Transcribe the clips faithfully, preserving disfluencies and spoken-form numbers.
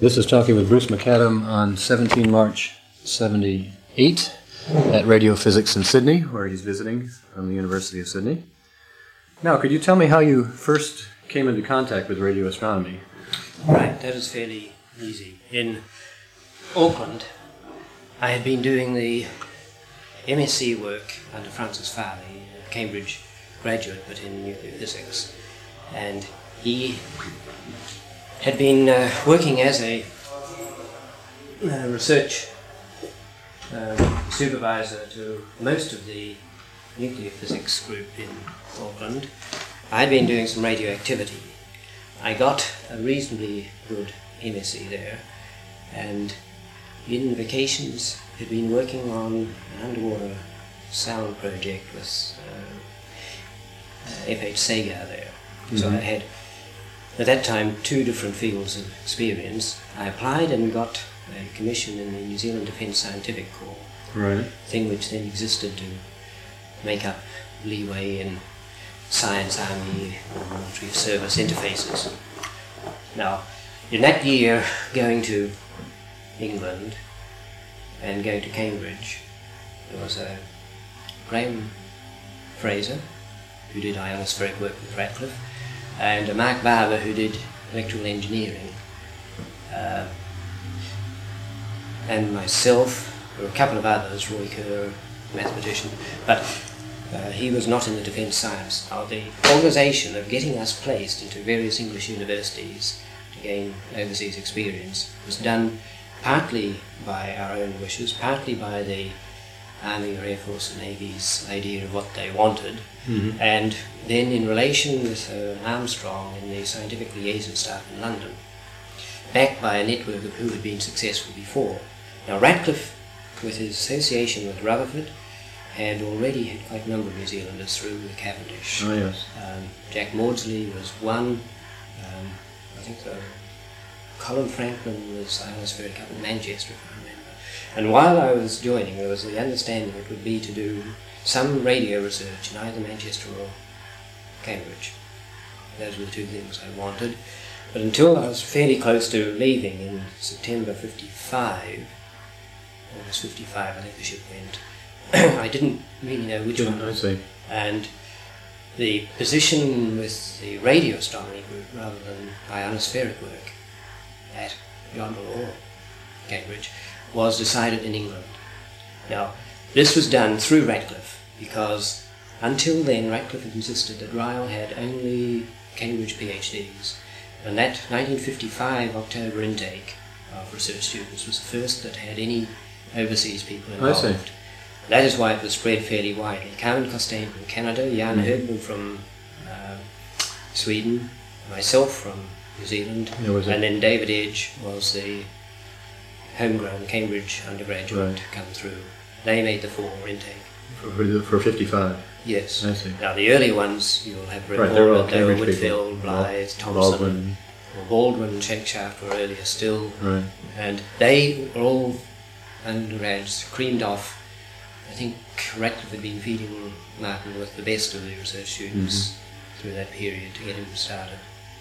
This is Talking with Bruce McAdam on seventeenth March seventy-eight at Radio Physics in Sydney, where he's visiting from the University of Sydney. Now, could you tell me how you first came into contact with radio astronomy? Right, that was fairly easy. In Auckland, I had been doing the M S c work under Francis Farley, a Cambridge graduate, but in nuclear physics. And he had been uh, working as a uh, research uh, supervisor to most of the nuclear physics group in Auckland. I had been doing some radioactivity. I got a reasonably good M S c there, and in vacations had been working on an underwater sound project with uh, uh, F H Sagar there. Mm-hmm. So I had, at that time, two different fields of experience. I applied and got a commission in the New Zealand Defence Scientific Corps, right. thing which then existed to make up leeway in science, army, or military service interfaces. Now, in that year, going to England and going to Cambridge, there was a Graham Fraser, who did ionospheric work with Radcliffe, and a Mark Barber, who did electrical engineering, uh, and myself. There were a couple of others, Roy Kerr, mathematician, but uh, he was not in the defence science. Now, the organisation of getting us placed into various English universities to gain overseas experience was done partly by our own wishes, partly by the Army or Air Force and Navy's idea of what they wanted, mm-hmm. and then in relation with uh, Armstrong and the scientific liaison staff in London, backed by a network of who had been successful before. Now, Radcliffe, with his association with Rutherford, had already had quite a number of New Zealanders through the Cavendish. Oh, yes. Um, Jack Maudsley was one. Um, I think the Colin Franklin was ionospheric up in Manchester, if I remember. And while I was joining, there was the understanding it would be to do some radio research in either Manchester or Cambridge. Those were the two things I wanted. But until I was fairly close to leaving in September fifty-five, August fifty-five, I think the ship went, I didn't really know which one. I see. And the position with the radio astronomy group rather than ionospheric work at Yondell or Cambridge was decided in England. Now, this was done through Radcliffe, because until then Radcliffe had insisted that Ryle had only Cambridge PhDs, and that nineteen fifty-five October intake of research students was the first that had any overseas people involved. I see. That is why it was spread fairly widely. Carmen Costain from Canada, Jan mm. Högman from uh, Sweden, myself from New Zealand, and then David Edge was the homegrown Cambridge undergraduate right. to come through. They made the four intake. For, for fifty-five? Yes. I see. Now the early ones you'll have right, recalled, they're all they were Cambridge Whitfield, people. Blythe, Thompson, Baldwin. or Baldwin, Shankshaft were earlier still. Right. And they were all undergrads, creamed off. I think Radcliffe had been feeding Martin with the best of the research students mm-hmm. through that period to get him started.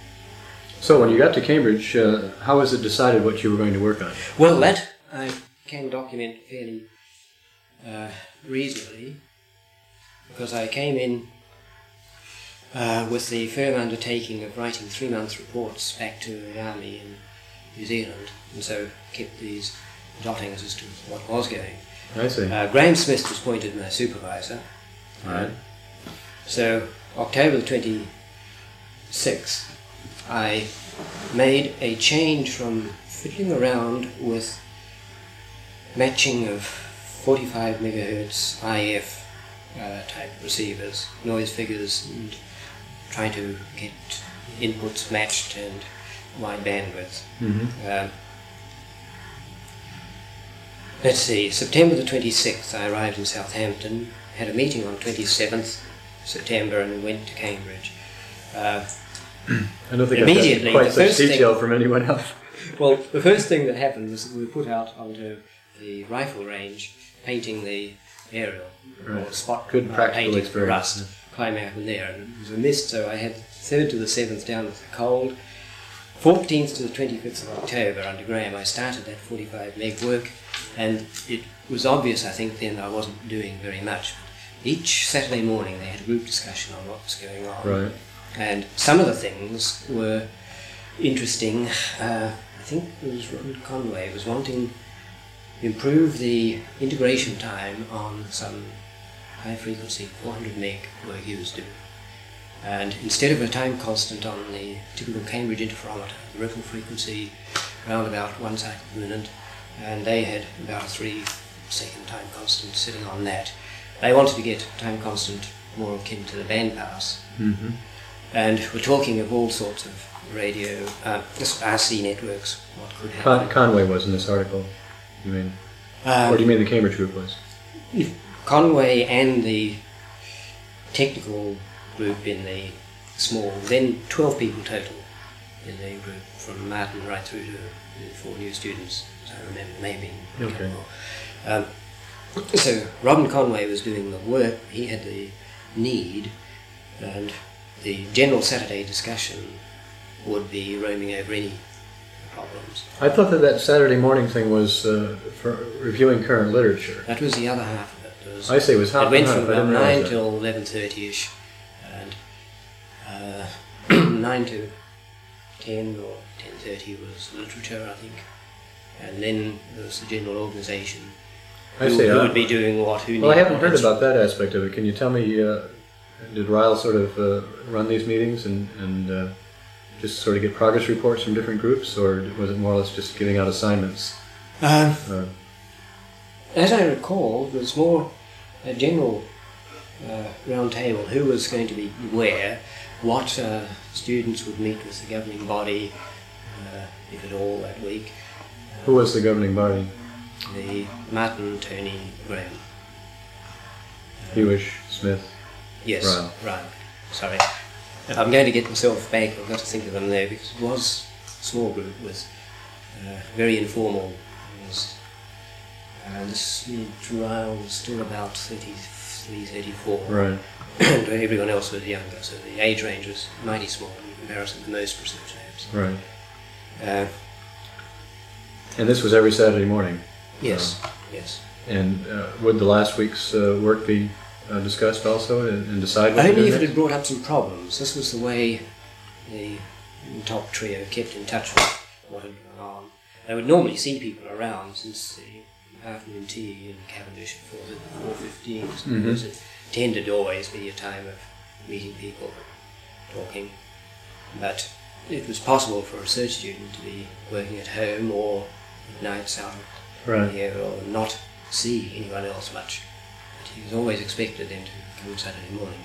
So when you got to Cambridge, uh, how was it decided what you were going to work on? Well, that I can document fairly uh, reasonably, because I came in uh, with the firm undertaking of writing three-month reports back to the Army in New Zealand, and so kept these jottings as to what was going. I see. Uh, Graham Smith was appointed my supervisor. Right. So, October the twenty-sixth, I made a change from fiddling around with matching of forty-five megahertz I F uh, type receivers, noise figures, and trying to get inputs matched and wide bandwidth. Mm-hmm. Uh, let's see, September the twenty-sixth I arrived in Southampton, had a meeting on twenty-seventh September, and went to Cambridge. Uh, I don't think immediately, I've got quite the such first detail thing, from anyone else. Well, the first thing that happened was that we were put out onto the rifle range, painting the aerial, right. or spot Good uh, practical painting experience. rust, climbing up in there. And it was a mist, so I had third to the seventh down with the cold. fourteenth to the twenty-fifth of October under Graham, I started that forty-five meg work, and it was obvious, I think, then I wasn't doing very much. Each Saturday morning they had a group discussion on what was going on. Right. And some of the things were interesting. Uh, I think it was Robert Conway was wanting to improve the integration time on some high frequency four hundred meg work he was doing. And instead of a time constant on the typical Cambridge interferometer, the ripple frequency around about one cycle per minute, and they had about a three second time constant sitting on that. They wanted to get time constant more akin to the bandpass. Mm-hmm. And we're talking of all sorts of radio, uh, R C networks, what could happen. Con- Conway was in this article, you mean? Um, or do you mean the Cambridge group was? Conway and the technical group in the small, then twelve people total in the group, from Martin right through to the four new students, as I remember, maybe. Okay. Um, so Robin Conway was doing the work, he had the need, and the general Saturday discussion would be roaming over any problems. I thought that that Saturday morning thing was uh, for reviewing current literature. That was the other half of it. It was, I say it was half It went and from half, I about didn't realize nine that. till eleven thirty-ish, and uh, nine to ten or ten thirty was literature, I think, and then there was the general organisation. I Who, say, who uh, would be doing what? Who Well, I need haven't what heard instrument. about that aspect of it. Can you tell me, uh, did Ryle sort of uh, run these meetings and, and uh, just sort of get progress reports from different groups, or was it more or less just giving out assignments? Um, Uh, As I recall, it was more a general uh, round table, who was going to be where, what uh, students would meet with the governing body, uh, if at all, that week. who was the governing body? The Martin, Tony, Graham. Hewish, Smith? Yes, Ryle. right. Sorry. I'm going to get myself back, I've got to think of them there, because it was a small group with uh, very informal. It was, uh, this Ryle was still about thirty-three, thirty-four. Right. And everyone else was younger, so the age range was mighty small in comparison to most research labs. Right. Uh, And this was every Saturday morning? yes, Uh, yes. And uh, would the last week's uh, work be uh, discussed also and, and decide what to Only do if it next? had brought up some problems. This was the way the top trio kept in touch with what had gone on. They would normally see people around, since the afternoon tea in Cavendish at four fifteen, Mhm. so it tended to always be a time of meeting people, talking. But it was possible for a research student to be working at home or at nights out Right. here, or not see anyone else much. But he was always expected then to come Saturday morning.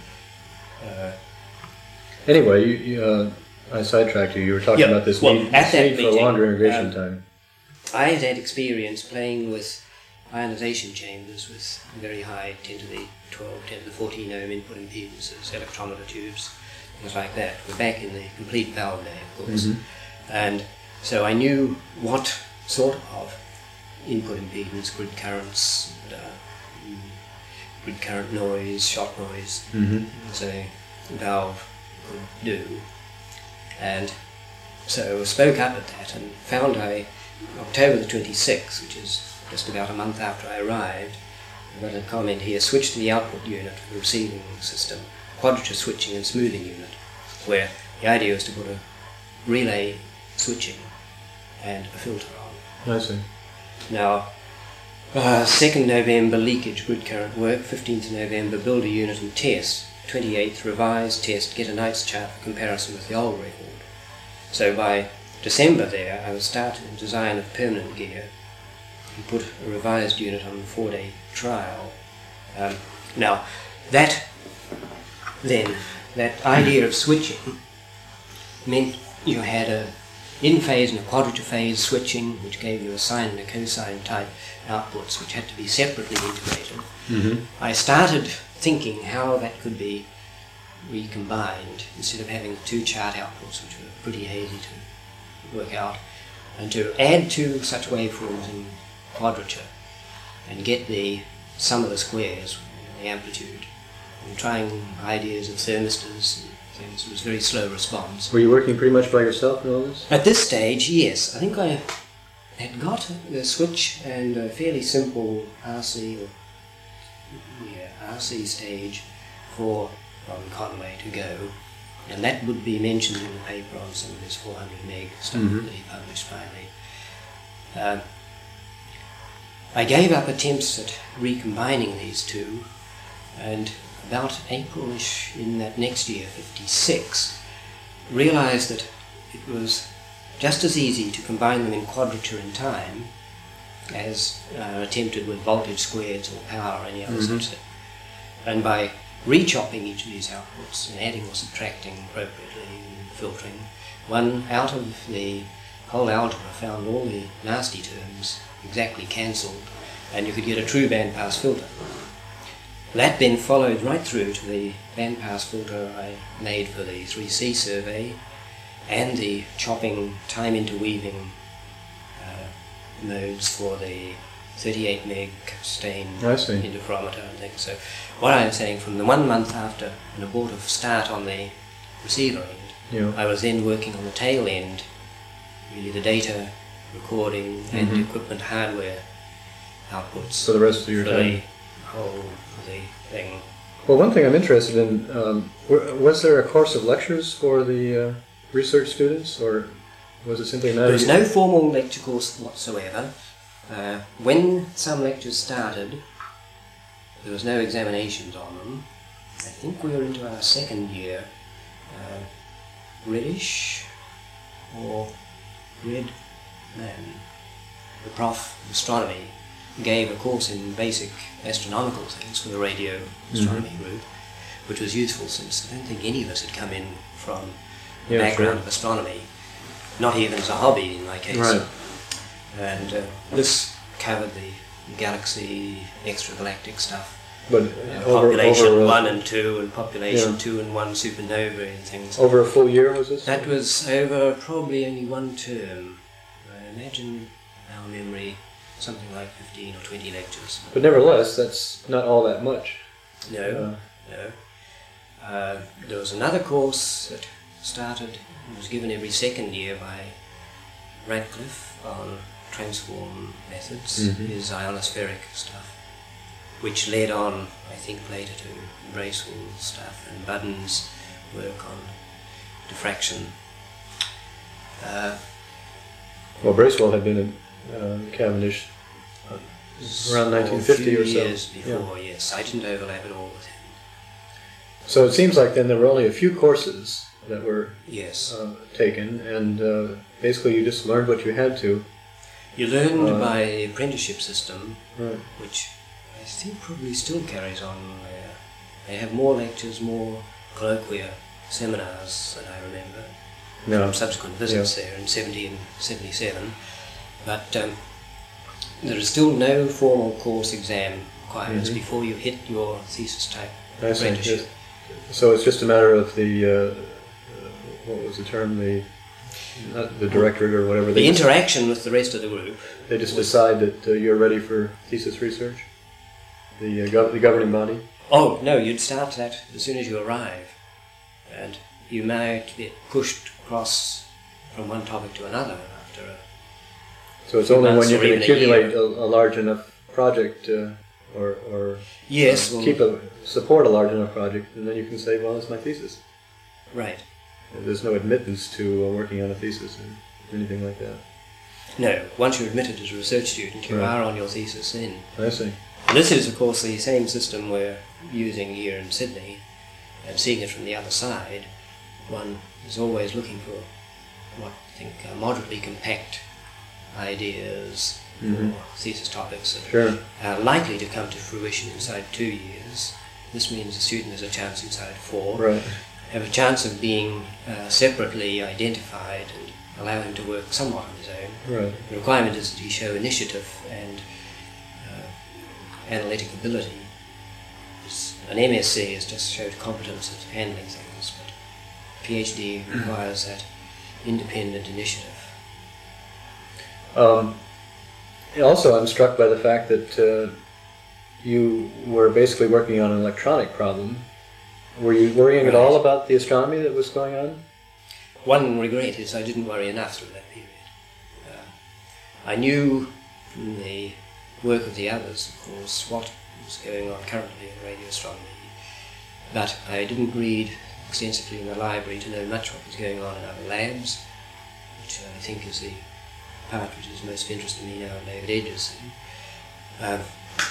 Uh, Anyway, you, you, uh, I sidetracked you. You were talking Yeah, about this well, need, at this that need for meeting, longer integration um, time. I had had experience playing with ionization chambers with very high ten to the twelve, ten to the fourteen ohm input impedances, electrometer tubes, things like that. We're back in the complete valve day, of course. Mhm. And so I knew what sort of input impedance, grid currents, and, uh, mm, grid current noise, shock noise, Mm-hmm. as a valve could do. And so I spoke up at that and found I, October the twenty-sixth, which is just about a month after I arrived, I got a comment here, switch to the output unit for the receiving system, quadrature switching and smoothing unit, where the idea was to put a relay switching and a filter on. I see. Now, uh, second November leakage grid current work, fifteenth of November builder unit and test, twenty-eighth revised test, get a night's chart for comparison with the old record. So by December there, I was starting the design of permanent gear and put a revised unit on the four-day trial. Um, now, that then, that idea of switching meant you had a in-phase and a quadrature phase switching, which gave you a sine and a cosine type outputs, which had to be separately integrated. Mm-hmm. I started thinking how that could be recombined, instead of having two chart outputs, which were pretty hazy to work out, and to add two such waveforms in quadrature and get the sum of the squares, the amplitude, and trying ideas of thermistors and things. It was very slow response. Were you working pretty much by yourself in all this? At this stage, yes. I think I had got the switch and a fairly simple R C or yeah, R C stage for Ron Conway to go, and that would be mentioned in the paper on some of this four hundred meg stuff mm-hmm. that he published finally. Um, I gave up attempts at recombining these two, and about April-ish in that next year, fifty-six, realised that it was just as easy to combine them in quadrature in time as uh, attempted with voltage squareds or power or any other mm-hmm. such thing. And by re-chopping each of these outputs and adding or subtracting appropriately and filtering, one out of the whole algebra found all the nasty terms exactly cancelled, and you could get a true bandpass filter. That then followed right through to the bandpass filter I made for the three C survey and the chopping time interweaving uh, modes for the thirty-eight meg stain interferometer and things. So what I'm saying, from the one month after an abortive start on the receiver end, yeah. I was then working on the tail end, really the data recording mm-hmm. and equipment hardware outputs for the rest of your for time. The whole the thing. Well, one thing I'm interested in, um, was there a course of lectures for the uh, research students, or was it simply a matter? There was no formal lecture course whatsoever. Uh, when some lectures started, there was no examinations on them. I think we were into our second year. Uh, Reddish or Red Man, the prof of astronomy, gave a course in basic astronomical things for the radio astronomy mm-hmm. group, which was useful since I don't think any of us had come in from the yeah, background sure. of astronomy, not even as a hobby in my case. Right. And uh, this covered the galaxy, extragalactic stuff. But uh, over, population over, uh, one and two, and population yeah. two and one supernova and things. Over a full year was this? That was over probably only one term. I imagine our memory, something like fifteen or twenty lectures. But nevertheless, that's not all that much. No, uh, no. Uh, there was another course that started, it was given every second year by Radcliffe on transform methods, mm-hmm. his ionospheric stuff, which led on, I think, later to Bracewell's stuff and Budden's work on diffraction. Uh, well, Bracewell had been at uh, Cavendish uh, around nineteen fifty or so. Years before, yeah. Yes. I didn't overlap at all with him. So it seems like then there were only a few courses that were yes. uh, taken, and uh, basically you just learned what you had to. You learned uh, by the apprenticeship system, right. which I think probably still carries on. Uh, they have more lectures, more colloquia, seminars than I remember no. from subsequent visits yeah. there in seventy and seventy-seven. But um, there is still no formal course exam requirements mm-hmm. before you hit your thesis type I see. apprenticeship. Yes. So it's just a matter of the, uh, what was the term, the not the directorate or whatever. The they interaction just, with the rest of the group. They just decide that uh, you're ready for thesis research? The, uh, gov- the governing body? Oh, no, you'd start that as soon as you arrive. And you might get pushed across from one topic to another after a So it's only when you can accumulate a, a, a large enough project uh, or, or yes, uh, well, keep a, support a large enough project, and then you can say, well, it's my thesis. Right. There's no admittance to uh, working on a thesis or anything like that. No, once you're admitted as a research student, you right. are on your thesis then. I see. And this is, of course, the same system we're using here in Sydney, and seeing it from the other side, one is always looking for what I think are moderately compact ideas mm-hmm. or thesis topics that sure. are likely to come to fruition inside two years. This means a student has a chance inside four. Right. Have a chance of being uh, separately identified and allow him to work somewhat on his own. Right. The requirement is that he show initiative and uh, analytic ability. An M S c has just showed competence at handling things, but PhD requires that independent initiative. Um, also, I'm struck by the fact that uh, you were basically working on an electronic problem, Were you worrying Right. at all about the astronomy that was going on? One regret is I didn't worry enough through that period. Uh, I knew from the work of the others, of course, what was going on currently in radio astronomy, but I didn't read extensively in the library to know much what was going on in other labs, which I think is the part which is most of interest to me now in David Edge's thing. Um,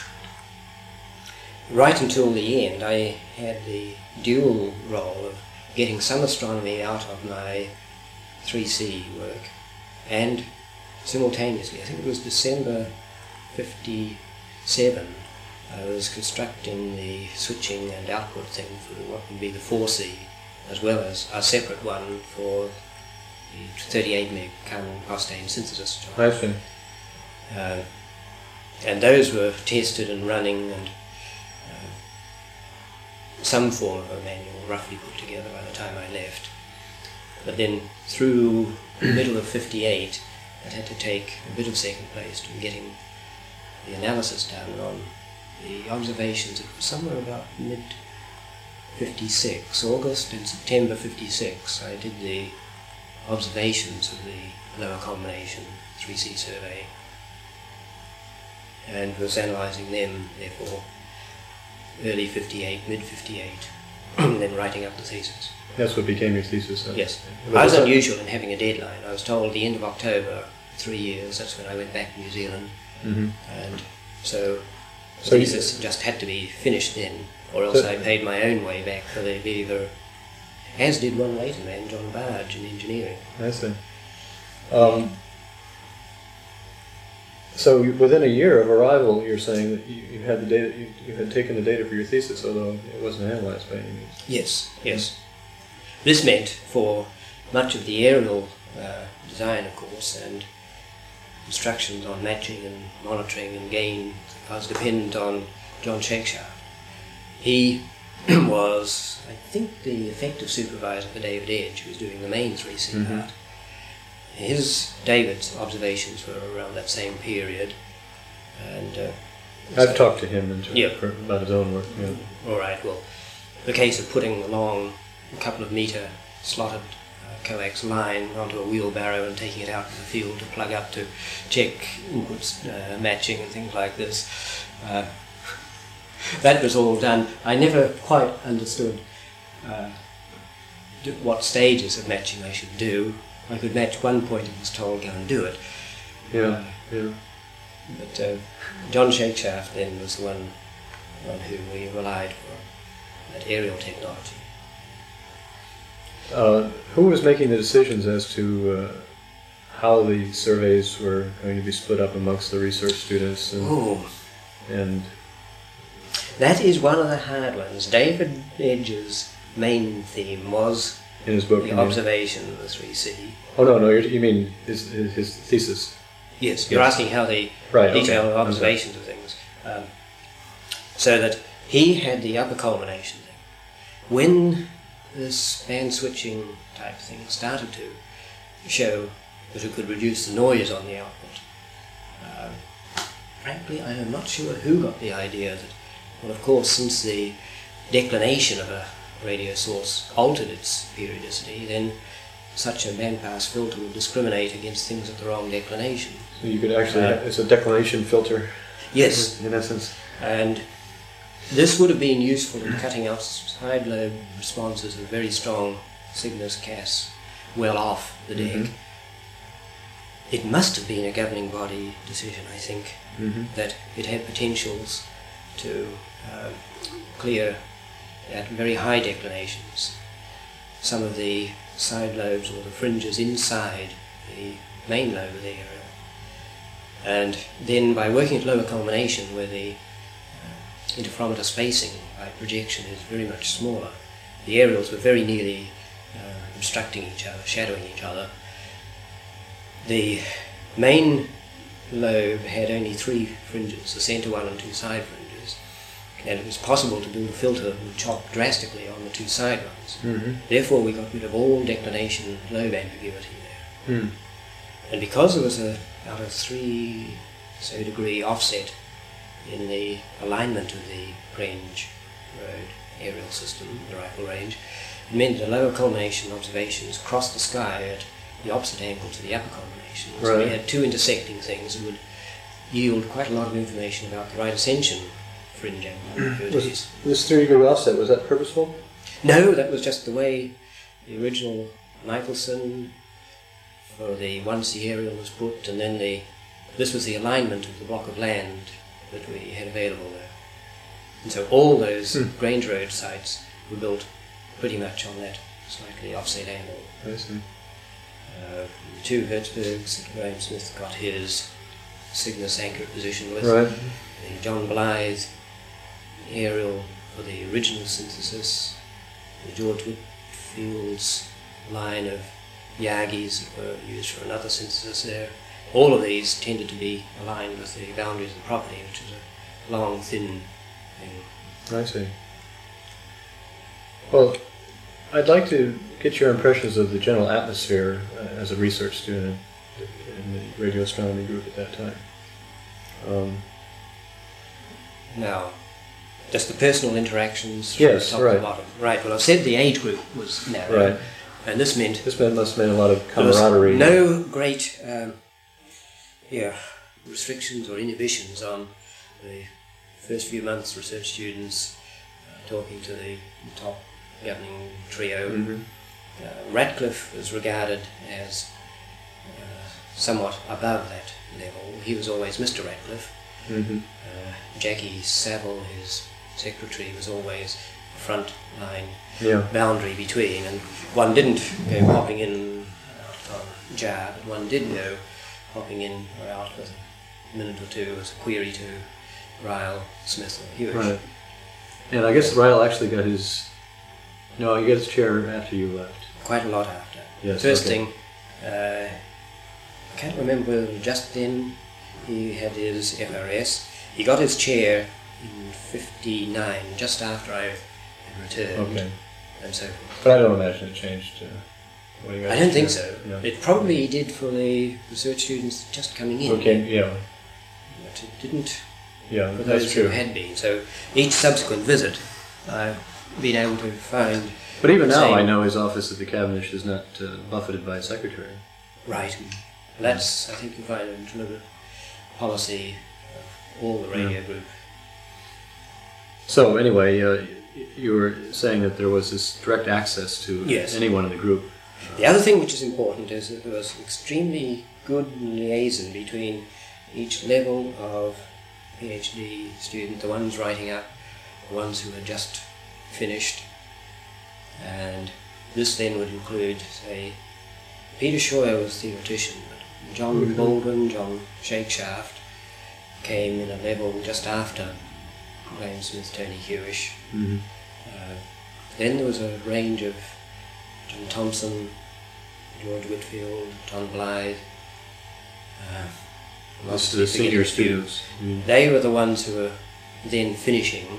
right until the end, I had the dual role of getting some astronomy out of my three C work, and simultaneously, I think it was December fifty-seven, I was constructing the switching and output thing for what would be the four C, as well as a separate one for the thirty-eight meg Kalman Costain synthesis job. I see. Uh, and those were tested and running, and uh, some form of a manual roughly put together by the time I left. But then through the middle of fifty-eight, it had to take a bit of second place to getting the analysis done on the observations. It was somewhere about mid fifty-six, August and September fifty-six, I did the observations of the lower combination three C survey and was analysing them, therefore, early fifty-eight, mid fifty-eight, and then writing up the thesis. That's what became your thesis, then? Yes. Was I was that- unusual in having a deadline. I was told the end of October, three years, that's when I went back to New Zealand, Mhm. and so the So you- thesis just had to be finished then, or else So- I paid my own way back for the Viva, as did one later man, John Barge, in engineering. I see. Um, so you- within a year of arrival, you're saying that you, you had the data, you, you had taken the data for your thesis, although it wasn't analyzed by any means. Yes, yes. This meant for much of the aerial uh, design, of course, and instructions on matching and monitoring and gain, I was dependent on John Shakeshaft. He was, I think, the effective supervisor for David Edge, who was doing the main three C Mhm. part. His, David's observations were around that same period, and uh, I've so- talked to him in terms Yeah. for, about his own work. Yeah. All right, well, the case of putting along a couple of metre slotted uh, coax line onto a wheelbarrow and taking it out in the field to plug up to check inputs uh, matching and things like this. Uh, that was all done. I never quite understood uh, d- what stages of matching I should do. I could match one point and was told, go and do it. Yeah. Yeah. But uh, John Shakeshaft then was the one on whom we relied for that aerial technology. Uh, who was making the decisions as to uh, how the surveys were going to be split up amongst the research students? And, Oh, and that is one of the hard ones. David Edge's main theme was in his book, the you mean? observation of the three C. Oh no, no, you're, you mean his, his, his thesis? Yes, you're Yes. asking how the Right. detailed okay. observations of things. Um, so that he had the upper culmination thing. When this band switching type thing started to show that it could reduce the noise on the output, um, frankly, I am not sure who got the idea that, well, of course, since the declination of a radio source altered its periodicity, then such a bandpass filter would discriminate against things at the wrong declination. So you could actually, Uh, it's a declination filter. Yes, In essence. and this would have been useful in cutting out side lobe responses of very strong Cygnus Cas well off the deck. Mhm. It must have been a governing body decision, I think, Mm-hmm. that it had potentials to um, clear at very high declinations some of the side lobes or the fringes inside the main lobe of the aerial. And then by working at lower culmination where the uh, interferometer spacing by projection is very much smaller, the aerials were very nearly uh, obstructing each other, shadowing each other. The main lobe had only three fringes, the centre one and two side fringes, and it was possible to build a filter that would chop drastically on the two side ones. Mm-hmm. Therefore we got rid of all declination lobe ambiguity there. Mm. And because there was a about a three so degree offset in the alignment of the range road aerial system, the rifle range. It meant that the lower culmination observations crossed the sky at the opposite angle to the upper culmination. So Right. we had two intersecting things that would yield quite a lot of information about the right ascension fringe angle activities. This thirty degree offset, was that purposeful? No, that was just the way the original Michelson for the one C aerial was put, and then the this was the alignment of the block of land that we had available there. And so all those Hmm. Grange Road sites were built pretty much on that slightly offset angle. I see. Uh, the two Hertzbergs that Graham Smith got his Cygnus anchor position with. Right. The John Blythe aerial for the original synthesis. The George Whitfield's line of Yagis that were used for another synthesis there. All of these tended to be aligned with the boundaries of the property, which is a long, thin thing. I see. Well, I'd like to get your impressions of the general atmosphere uh, as a research student in the radio astronomy group at that time. Um, Now, just the personal interactions Yes, from top right. to bottom. Right, well I've said the age group was narrow, Right. and this meant this man must have meant a lot of there was camaraderie. no great um, yeah, restrictions or inhibitions on the first few months research students uh, talking to the top governing trio. Mhm. Uh, Radcliffe was regarded as uh, somewhat above that level. He was always Mister Radcliffe. Mhm. Uh, Jackie Saville, his secretary, was always the front line Yeah. boundary between, and one didn't go hopping in out on jar, but one did go hopping in or out with a minute or two as a query to Ryle, Smith or Hewish. Right. And I guess Ryle actually got his. No, he got his chair after you left. Quite a lot after. Yes, First okay. thing, uh, I can't remember whether just then he had his F R S. He got his chair in fifty-nine, just after I had returned, Okay. and so forth. But I don't imagine it changed. Uh, when he got I his don't think chair. so. Yeah. It probably did for the research students just coming in. Okay. Yeah. But it didn't Yeah. for That's those true. who had been. So each subsequent visit, I've been able to find. But even now, Same. I know his office at the Cavendish is not uh, buffeted by a secretary. Right. That's, I think, you find a deliberate policy of all the radio Yeah. group. So anyway, uh, you were saying that there was this direct access to Yes. anyone in the group. The other thing which is important is that there was extremely good liaison between each level of PhD student, the ones writing up, the ones who had just finished, and this then would include, say, Peter Scheuer was theoretician, but John Mhm. Baldwin, John Shakeshaft came in a level just after Graham Smith, Tony Hewish. Mm-hmm. Uh, then there was a range of John Thompson, George Whitfield, John Blythe. Uh, This obviously is the senior forgetting a few. students. Mm. They were the ones who were then finishing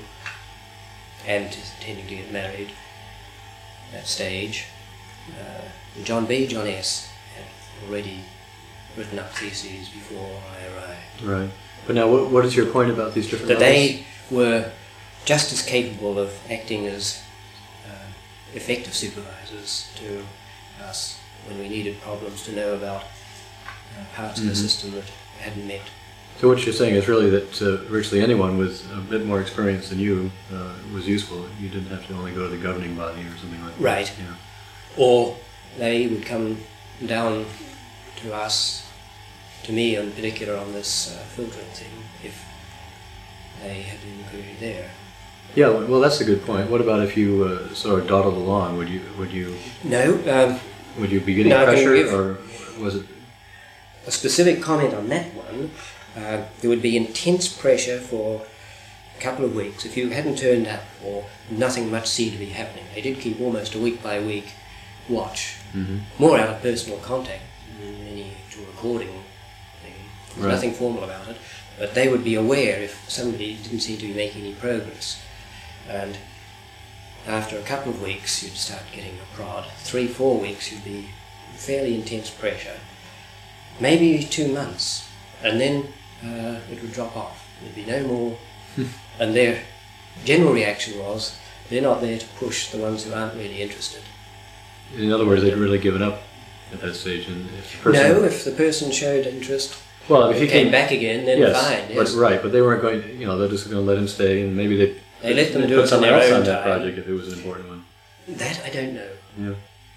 and intending to get married at that stage. Uh, John B, John S had already written up theses before I arrived. Right. But now, what, what is your point about these different That levels? they were just as capable of acting as uh, effective supervisors to us when we needed problems to know about uh, parts of the Mhm. system that hadn't met. So what you're saying is really that uh, virtually anyone with a bit more experience than you uh, was useful. You didn't have to only go to the governing body or something like that. Right. Yeah. Or they would come down to us, to me in particular, on this uh, filtering thing, if they had an inquiry there. Yeah. Well, that's a good point. What about if you uh, sort of dawdled along? Would you would you No, um, would you be getting No, I can pressure, give- or was it? a specific comment on that one, uh, there would be intense pressure for a couple of weeks if you hadn't turned up or nothing much seemed to be happening. They did keep almost a week by week watch, Mm-hmm. more out of personal contact than any actual recording thing. There's Right. nothing formal about it, but they would be aware if somebody didn't seem to be making any progress. And after a couple of weeks you'd start getting a prod. Three, four weeks you'd be fairly intense pressure. Maybe two months, and then uh, it would drop off. There'd be no more. And their general reaction was they're not there to push the ones who aren't really interested. In other words, they'd really given up at that stage. And if the person, no, if the person showed interest, well, if he came came back again, then yes, fine. Yes, but right, but they weren't going. To, you know, they're just going to let him stay, and maybe they they let them they'd do put it on someone their else own on that time. project if it was an important one. That I don't know. Yeah.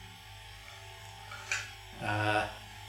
Uh,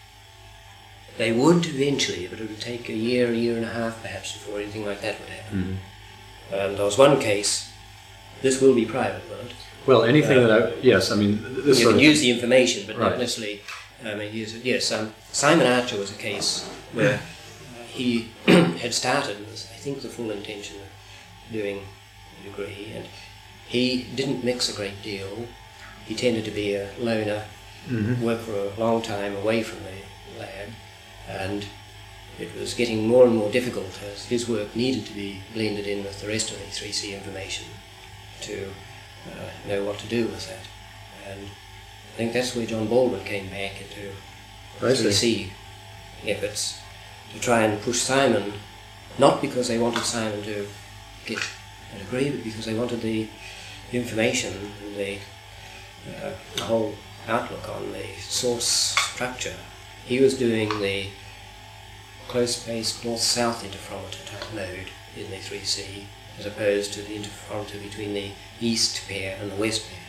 they would eventually, but it would take a year, a year and a half perhaps before anything like that would happen. Mm-hmm. And there was one case. This will be private, won't it? Well, anything Uh, that I yes, I mean this you sort can of use the information, but Right. not necessarily. I mean, use it. Yes, um, Simon Archer was a case where he had started with, I think, the full intention of doing a degree, and he didn't mix a great deal. He tended to be a loner, Mhm. work for a long time away from the lab, and it was getting more and more difficult as his work needed to be blended in with the rest of the three C information to uh, know what to do with that. And I think that's where John Baldwin came back into I see. three C efforts to try and push Simon, not because they wanted Simon to get a degree, but because they wanted the information and the, uh, the whole outlook on the source structure. He was doing the close-spaced north-south interferometer type node in the three C, as opposed to the interferometer between the east pair and the west pair.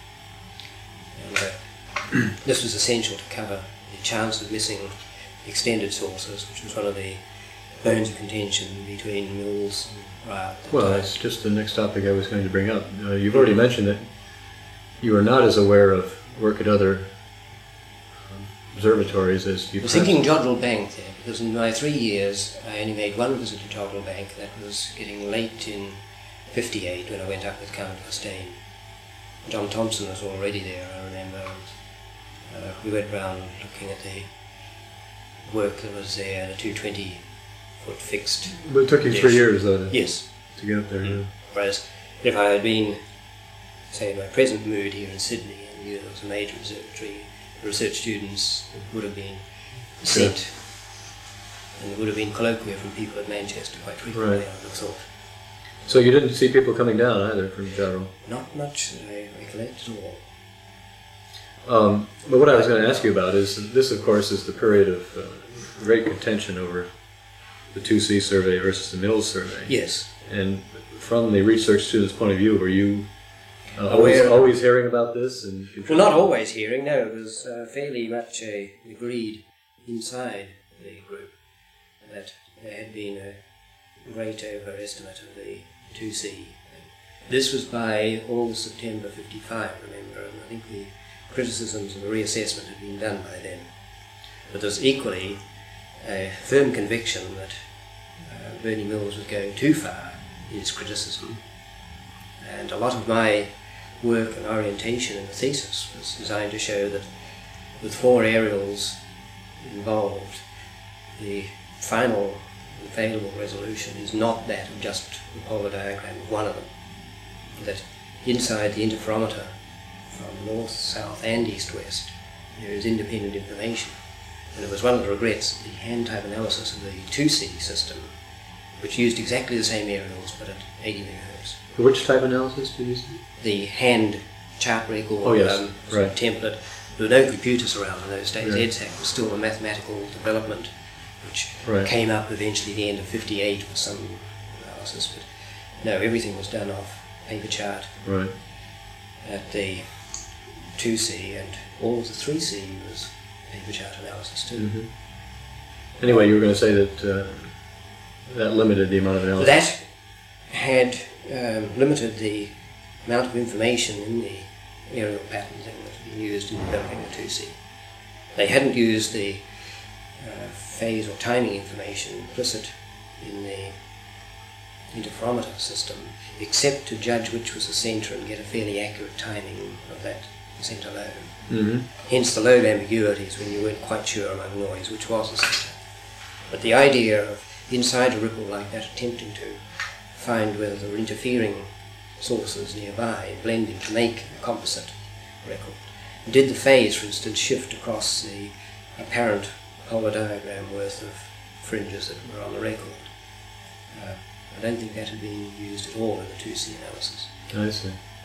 And uh, this was essential to cover the chance of missing extended sources, which was one of the bones of contention between Mills and Ryle. at that Well, time. that's just the next topic I was going to bring up. Uh, you've already mentioned that you are not as aware of work at other um, observatories as you. I was thinking Jodrell Bank there, because in my three years I only made one visit to Jodrell Bank. That was getting late in fifty-eight when I went up with Count Costain. John Thompson was already there, I remember. And, uh, we went round looking at the work that was there, the two twenty foot fixed. But it took you dish. three years though to, Yes. to get up there. Yeah. Whereas if I had been, say, in my present mood here in Sydney and knew there was a major observatory, the research students would have been sent. And there would have been colloquia from people at Manchester quite frequently, Right. I would have thought. So you didn't see people coming down either from Jodrell. Not much that I recollect at all. Um, but what I was going to ask you about is this, of course, is the period of uh, great contention over the two C survey versus the Mills survey. Yes. And from the research student's point of view, were you uh, always, Aware- always hearing about this? And Well, not always hearing, no, it was uh, fairly much uh, agreed inside the group that there had been a great overestimate of the two C. This was by August, September fifty-five, remember, and I think the criticisms and the reassessment had been done by then. But there was equally a firm conviction that uh, Bernie Mills was going too far in his criticism, and a lot of my work and orientation in the thesis was designed to show that with four aerials involved, the final available resolution is not that of just the polar diagram of one of them. That inside the interferometer, from north, south and east-west, there is independent information. And it was one of the regrets that the hand-type analysis of the two C system, which used exactly the same aerials but at eighty megahertz. Which type analysis did you see? The hand chart record Oh, yes, um, sort of right. template. There were no computers around in those days. Right. EDSAC was still a mathematical development, which Right. came up eventually at the end of fifty-eight with some analysis. But no, everything was done off paper chart Right. at the two C, and all of the three C was paper chart analysis too. Mm-hmm. Anyway, you were going to say that uh, that limited the amount of analysis. That had um, limited the amount of information in the aerial pattern thing that had been used in developing the two C. They hadn't used the uh, phase or timing information implicit in the interferometer system, except to judge which was the centre and get a fairly accurate timing of that centre lobe. Mm-hmm. Hence the lobe ambiguities when you weren't quite sure among noise which was the centre. But the idea of inside a ripple like that attempting to find whether there were interfering sources nearby, blending to make a composite record. Did the phase, for instance, shift across the apparent polar diagram worth of fringes that were on the record? Uh, I don't think that had been used at all in the two C analysis. I see.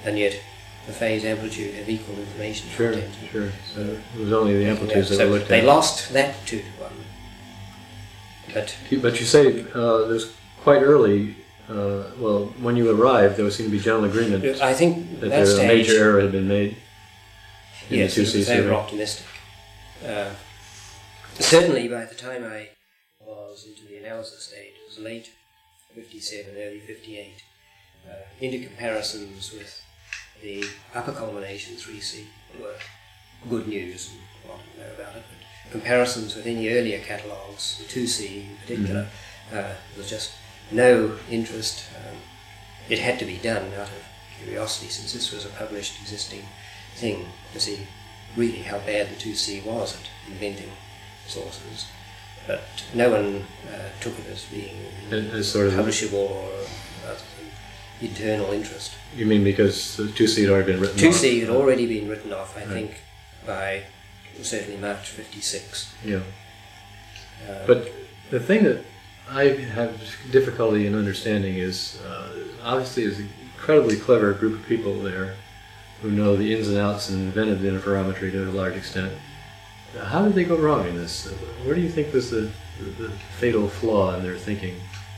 and yet the phase amplitude have equal information Sure, content. sure. So it was only the amplitudes that so were looked they at. lost that two to one. But But you say uh, there's quite early, uh, well, when you arrived, there seemed to be general agreement I think that that there, a stage, major error had been made in yes, the it two C was survey. over optimistic. Uh, certainly by the time I was into the analysis stage, it was late fifty-seven, early fifty-eight, uh, into comparisons with the upper culmination three C were good news and a lot to know about it, but comparisons with any earlier catalogues, the two C in particular, mm-hmm. uh, was just no interest. Um, it had to be done out of curiosity, since this was a published existing thing, to see really how bad the two C was at inventing sources. But no one uh, took it as being As sort of publishable or other than internal interest. You mean because the two C had already been written two off? two C had already been written off, I right. think, by certainly March fifty-six. Yeah. Uh, but the thing that I have difficulty in understanding is, uh, obviously there's an incredibly clever group of people there who know the ins and outs and invented the interferometry to a large extent. How did they go wrong in this? Where do you think was the, the, the fatal flaw in their thinking?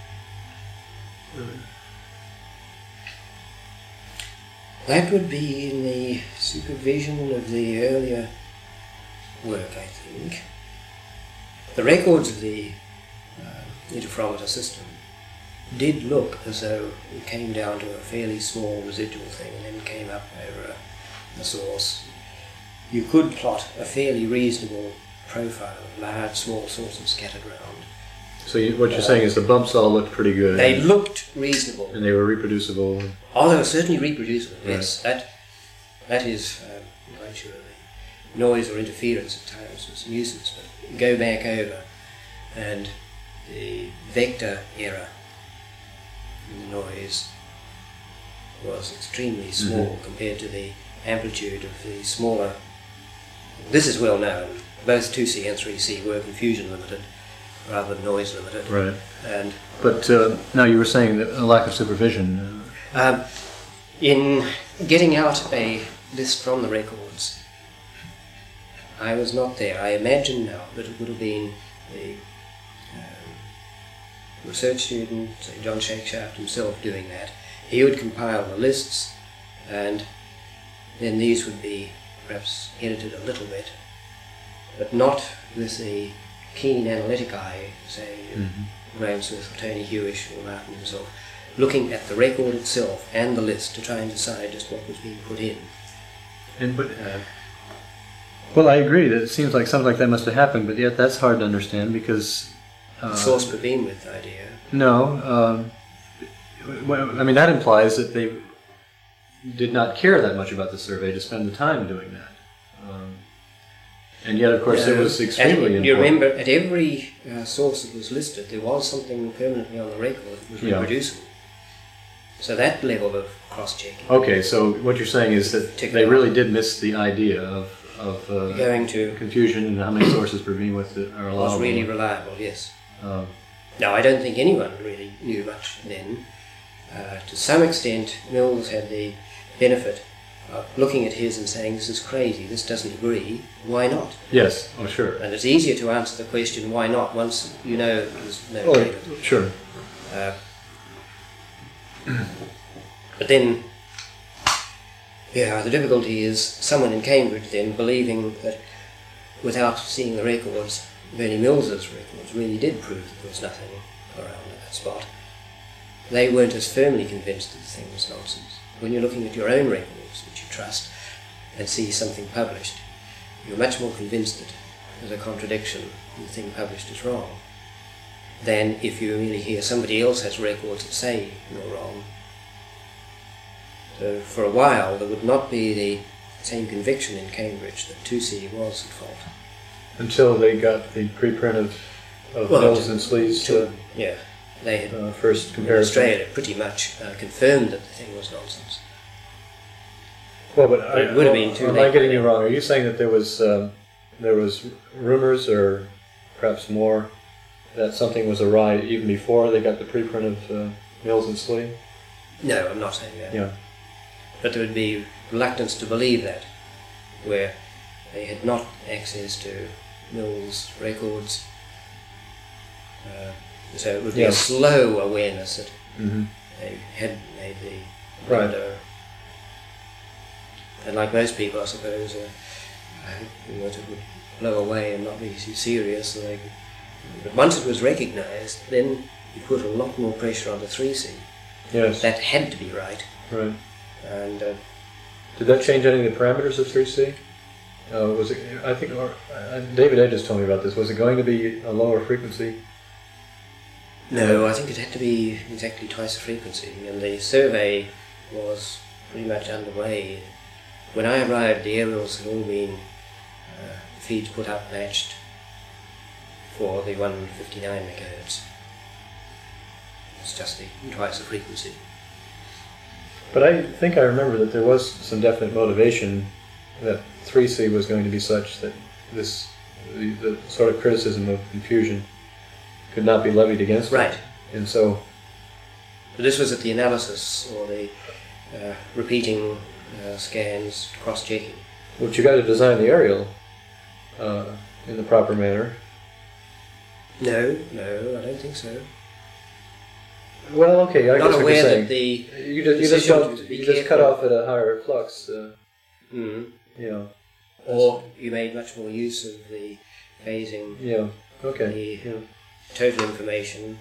That would be in the supervision of the earlier work, I think. The records of the uh, interferometer system did look as though it came down to a fairly small residual thing and then came up over a, a source. You could plot a fairly reasonable profile of large, small sources scattered around. So you, what you're uh, saying is the bumps all looked pretty good. They looked reasonable. And they were reproducible. Oh, they were certainly reproducible, right. yes. That that is, um, quite sure, the noise or interference at times was a nuisance, but go back over and the vector error in the noise was extremely small mm-hmm. compared to the amplitude of the smaller. This is well known. Both two C and three C were confusion limited rather than noise limited. Right. And but uh, now you were saying that a lack of supervision. Um, in getting out a list from the records, I was not there. I imagine now that it would have been the um, research student, say John Shakeshaft himself, doing that. He would compile the lists, and then these would be perhaps edited a little bit, but not with a keen analytic eye, say mm-hmm. Graham Smith or Tony Hewish or Martin himself, looking at the record itself and the list to try and decide just what was being put in. And but uh, well, I agree that it seems like something like that must have happened, but yet that's hard to understand because uh, source per beam width idea. No, um, I mean that implies that they did not care that much about the survey to spend the time doing that. Um, and yet, of course, no, it was extremely important. You remember, at every uh, source that was listed, there was something permanently on the record that was yeah. reproducible. So that level of cross-checking. Okay, so what you're saying is that they really did miss the idea of, of uh, going to confusion and how many sources per beam width are allowable. Was really reliable, yes. Um, now, I don't think anyone really knew much then. Uh, to some extent, Mills had the benefit of looking at his and saying, this is crazy, this doesn't agree, why not? Yes, oh sure. And it's easier to answer the question, why not, once you know there's no oh, data. Sure. Uh, but then, yeah, the difficulty is someone in Cambridge then believing that without seeing the records, Bernie Mills's records really did prove that there was nothing around at that spot. They weren't as firmly convinced that the thing was nonsense. When you're looking at your own records, which you trust, and see something published, you're much more convinced that there's a contradiction and the thing published is wrong, than if you really hear somebody else has records that say you're wrong. So for a while there would not be the same conviction in Cambridge that two C was at fault. Until they got the preprint of, of well, Mills and Slee's uh, yeah, they had uh, first comparison. Australia pretty much uh, confirmed that the thing was nonsense. Well, but I, it would have been too am late. I getting you wrong? Are you saying that there was um, there was rumors, or perhaps more, that something was awry even before they got the preprint of uh, Mills and Slee? No, I'm not saying that. Yeah. but there would be reluctance to believe that, where they had not access to Mills records. Uh, so it would be Yeah. a slow awareness that Mm-hmm. they had made the Right. blunder. And like most people, I suppose, uh, you know, it would blow away and not be too serious. So they, but once it was recognised, then you put a lot more pressure on the three C. Yes. That had to be right. Right. And uh, Did that change any of the parameters of three C? Uh, was it? I think or, uh, David Edges told me about this. Was it going to be a lower frequency? no, I think it had to be exactly twice the frequency. And the survey was pretty much underway. When I arrived, the aerials had all been uh, feeds put up matched for the one fifty-nine megahertz. It's just the twice the frequency. But I think I remember that there was some definite motivation that three C was going to be such that this the, the sort of criticism of confusion could not be levied against it. Right. And so, But this was at the analysis or the uh, repeating uh, scans, cross-checking. but you got to design the aerial uh, in the proper manner. No, no, I don't think so. Well, okay, I Not guess what aware you're saying. that the You just, you just decision don't. to be You just cut careful. off at a higher flux. Uh, mm, you know. or you made much more use of the phasing, Yeah. Okay. the Yeah. total information.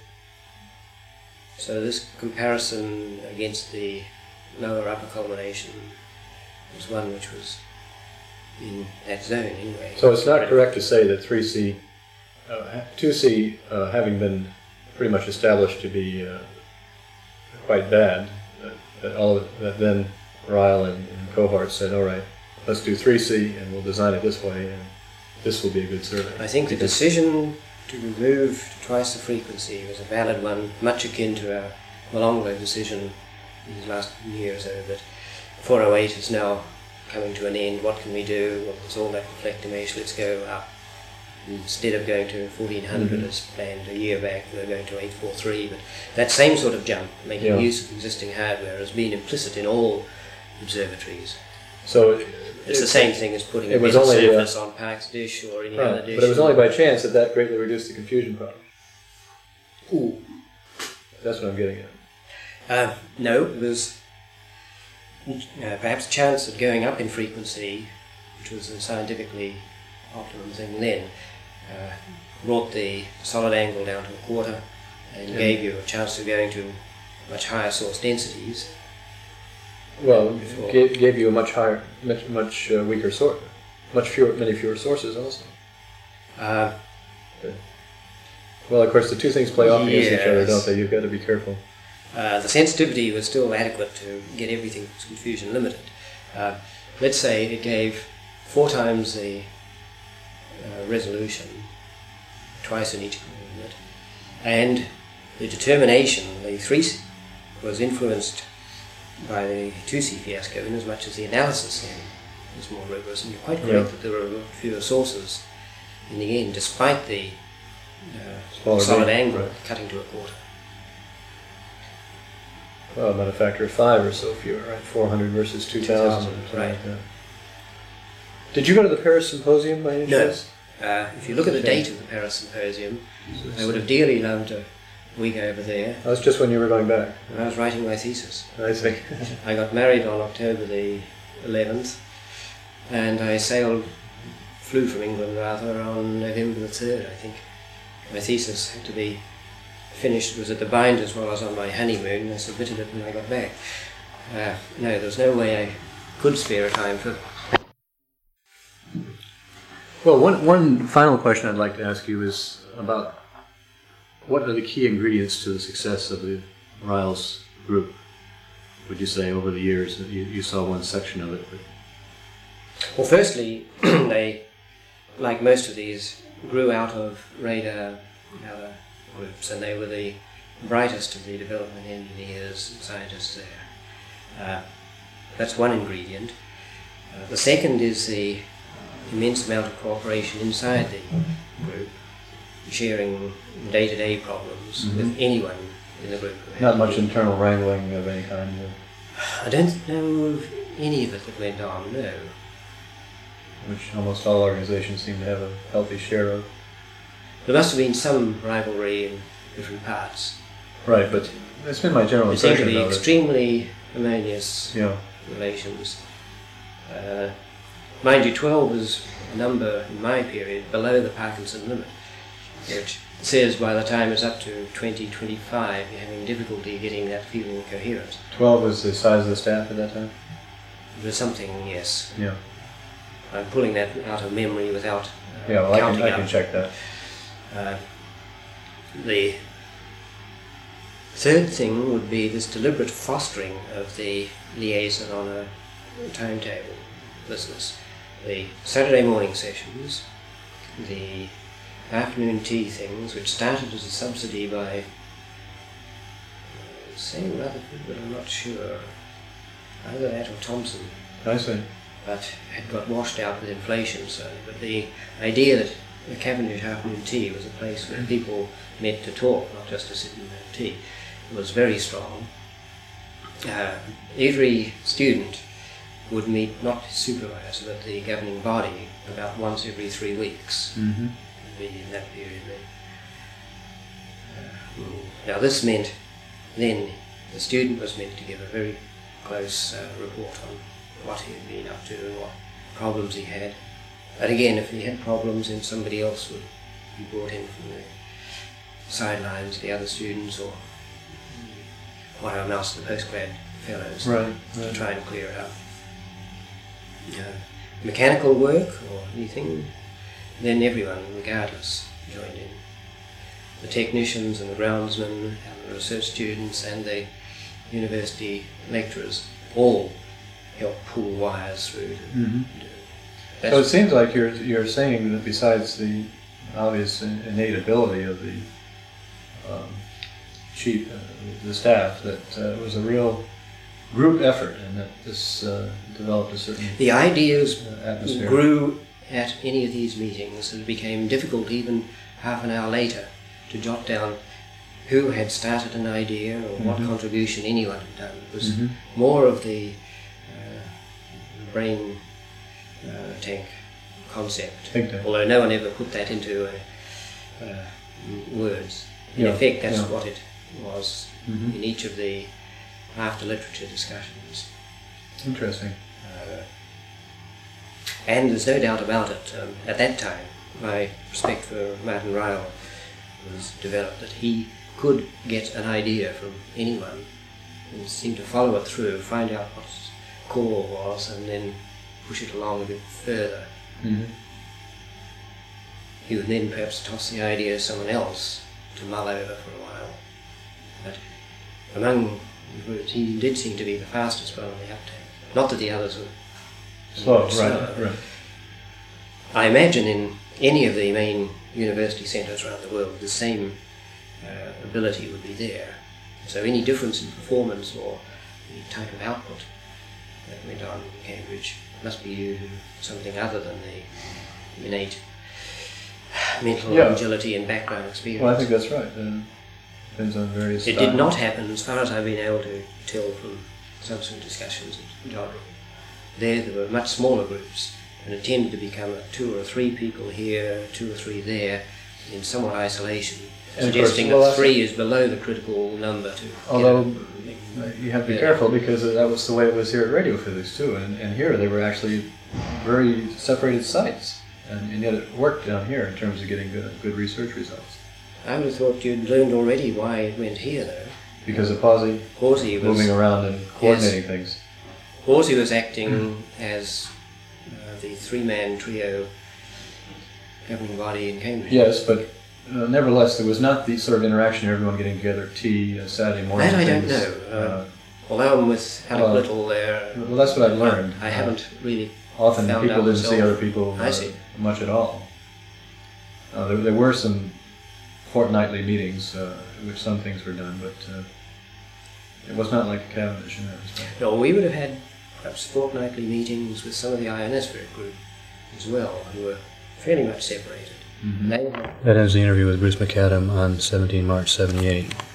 So this comparison against the lower upper culmination was one which was in that zone anyway. So it's not correct to say that three C, uh, two C, uh, having been pretty much established to be uh, quite bad, that, that all of it, that then Ryle and, and cohort said, all right, let's do three C and we'll design it this way, and this will be a good survey. I think the decision to remove to twice the frequency was a valid one, much akin to our Malonglo decision these last year or so, that four oh eight is now coming to an end. What can we do? Well, there's all that reflector mesh, let's go up. Instead of going to fourteen hundred Mhm. as planned a year back, we're going to eight forty-three. But that same sort of jump, making Yeah. use of existing hardware, has been implicit in all observatories. So It's the same thing as putting it a was better only, uh, surface on Parkes dish or any other Right, dish. but it was only by chance that that greatly reduced the confusion problem. Ooh. That's what I'm getting at. Uh, no, it was uh, perhaps chance of going up in frequency, which was a scientifically optimum thing then, uh, brought the solid angle down to a quarter and Yeah. gave you a chance of going to much higher source densities. Well, Before. it gave, gave you a much higher, much much uh, weaker source, much fewer, many fewer sources also. Uh, Well, of course, the two things play off against each other, Yes. don't they? You've got to be careful. uh, the sensitivity was still adequate to get everything confusion limited. Uh, let's say it gave four times the uh, resolution, twice in each coordinate, and the determination, the three C, was influenced by the two C fiasco in as much as the analysis then was more rigorous. And you're quite correct Yeah. that there were a lot fewer sources in the end, despite the uh, Smaller solid beam, angle right. cutting to a quarter. Well, about a factor of five or so fewer, right? four hundred versus two thousand. two thousand, right. Yeah. Did you go to the Paris Symposium by any No. chance? Uh, if you look at the Okay. date of the Paris Symposium, I would have dearly loved a week over there. That was just when you were going back. And I was writing my thesis. I see. I got married on October the eleventh, and I sailed, flew from England rather, on November the third, I think. My thesis had to be finished. It was at the binders while I was on my honeymoon, and I submitted it when I got back. Uh, no, there was no way I could spare a time for. Well, one, one final question I'd like to ask you is about what are the key ingredients to the success of the Ryle's group, would you say, over the years? You, you saw one section of it. But Well, firstly, they, like most of these, grew out of radar and other groups, and they were the brightest of the development engineers and scientists there. Uh, that's one ingredient. Uh, the second is the immense amount of cooperation inside the group, sharing day-to-day problems Mhm. with anyone in the group. who not had much any- internal wrangling of any kind. I don't know of any of it that went on, no. Which almost all organizations seem to have a healthy share of. There must have been some rivalry in different parts. Right, but that's been my general There seem to impression. be Though, extremely harmonious yeah. relations. Uh, mind you, twelve was a number in my period below the Parkinson limit, which says by the time it's up to twenty, twenty-five, you're having difficulty getting that feeling coherent. Twelve was the size of the staff at that time? There's something, yes. Yeah. I'm pulling that out of memory without uh, Yeah, well, I can, counting I up. can check that. Uh, the third thing would be this deliberate fostering of the liaison on a timetable business. The Saturday morning sessions, the afternoon tea things, which started as a subsidy by, uh, say Rutherford, but I'm not sure, either that or Thompson, I see. but had got washed out with inflation, so. But the idea that the Cavendish afternoon tea was a place where people met to talk, not just to sit and have tea, was very strong. Uh, every student would meet not his supervisor, but the governing body about once every three weeks. Mm-hmm. Would be in that period then. Uh, now this meant then the student was meant to give a very close uh, report on what he had been up to and what problems he had. But again, if he had problems, then somebody else would be brought in from the sidelines, the other students, or what I announced the postgrad fellows, Right, to right. try and clear it up. Uh, mechanical work or anything, then everyone, regardless, joined in. The technicians and the groundsmen and the research students and the university lecturers all helped pull wires through to Mm-hmm. do. So it seems like you're you're saying that besides the obvious innate ability of the um, chief, uh, the staff, that uh, it was a real group effort, and that this uh, developed a certain The ideas uh, atmosphere. grew at any of these meetings, and it became difficult even half an hour later to jot down who had started an idea or what Mhm. contribution anyone had done. It was Mhm. more of the uh, brain uh, tank concept, Think tank. although no one ever put that into uh, uh, words. In Yeah, effect, that's yeah. what it was Mhm. in each of the after literature discussions. Interesting. Uh, and there's no doubt about it, um, at that time, my respect for Martin Ryle was developed, that he could get an idea from anyone and seem to follow it through, find out what its core was, and then push it along a bit further. Mm-hmm. He would then perhaps toss the idea to someone else to mull over for a while. But among the groups, he did seem to be the fastest one on the uptake. Not that the others were Slow, slower. right, right. I imagine in any of the main university centres around the world, the same uh, ability would be there. So any difference in performance or the type of output that went on in Cambridge must be due to something other than the innate mental Yeah. agility and background experience. Well, I think that's right. Uh, depends on various. It styles. did not happen, as far as I've been able to tell from subsequent discussions at John. There, there were much smaller groups, and it tended to become a two or three people here, two or three there, in somewhat isolation, And of suggesting course, well, that three is below the critical number to. Although get uh, a- you have to be Yeah. careful, because that was the way it was here at Radio Physics too, and, and here they were actually very separated sites, and, and yet it worked down here in terms of getting good, good research results. I would have thought you'd learned already why it went here, though. Because of Pawsey Horsey was moving around and coordinating things. Horsey was acting as uh, the three-man trio governing body in Cambridge. Yes, but uh, nevertheless, there was not the sort of interaction of everyone getting together at tea uh, Saturday morning. That I don't things. know. Uh, Uh, Although I'm with Alec well, Little there, well, that's what I've learned. I haven't really Often found people out didn't see myself. other people I uh, see. much at all. Uh, there, there were some fortnightly meetings, uh, in which some things were done, but uh, it was not like a Cavendish in that respect. No, we would have had perhaps fortnightly meetings with some of the ionospheric group as well, who were fairly much separated. Mm-hmm. They had That ends the interview with Bruce McAdam on seventeenth March seventy-eight.